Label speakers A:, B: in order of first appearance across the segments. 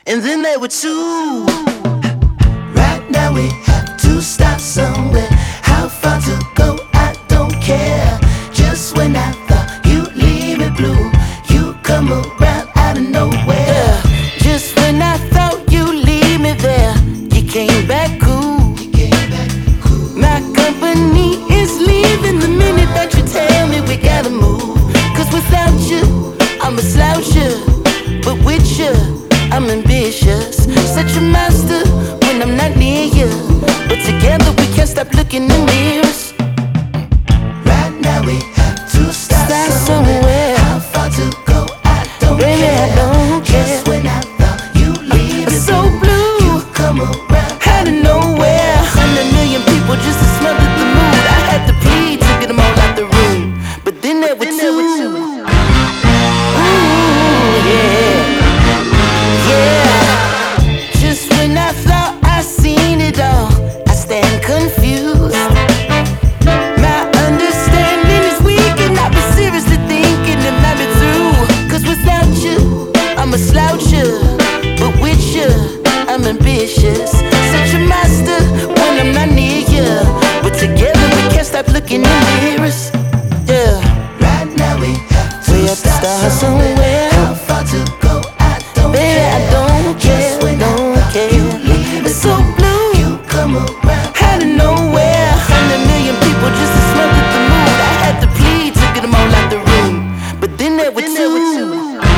A: and then there were two. Right now we have to start somewhere. How far to go, I don't care. Just when I thought you'd leave me blue, you come around out of nowhere. Just when I thought you'd leave me there, you came back cool. My company is leaving the minute that you tell me we gotta move. Cause without you, I'm a sloucher, but with you, I'm ambitious. Such a monster when I'm not near you, but together we can't stop looking in mirrors. Right now we have to start somewhere. How far to go, I don't care. Baby, I don't care. Just when I thought you'd leave me so blue, you come around out of nowhere. 100 million people just to smother the mood. I had to plead to get them all out the room, but then there were two. Confused. My understanding is weak, and I've been seriously thinking it might be through. Cause without you, I'm a sloucher, but with you, I'm ambitious. Such a master when I'm not near you, but together we can't stop looking in mirrors. Yeah. Right now we have to start somewhere. How far to go, I don't care. Baby, I don't care, don't care. It's so blue, you come around out of nowhere. 100 million people just to smother the mood. I had to plead to get them all out the room, but then there were two.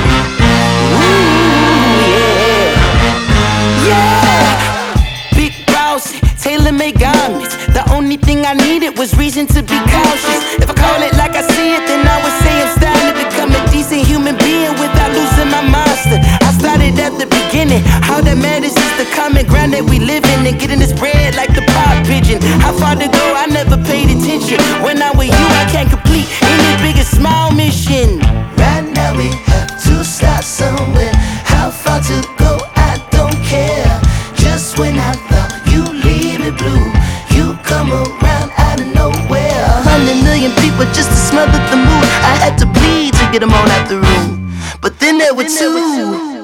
A: Big boss, tailor-made garments. The only thing I needed was reason to be cautious. If I call it like I see it, then I would say I'm starting to become a decent human being without losing my monster. I started at the beginning. All that matters is the common ground that we live in, and getting this bread like the pop pigeon. How far to go, I never paid attention. When I'm with you, I can't complete any big or small mission. Right now we have to start somewhere. How far to go, I don't care. Just when I thought you'd leave me blue, you come around out of nowhere. 100 million people just to smother the mood. I had to plead to get them all out the room, but then there were two.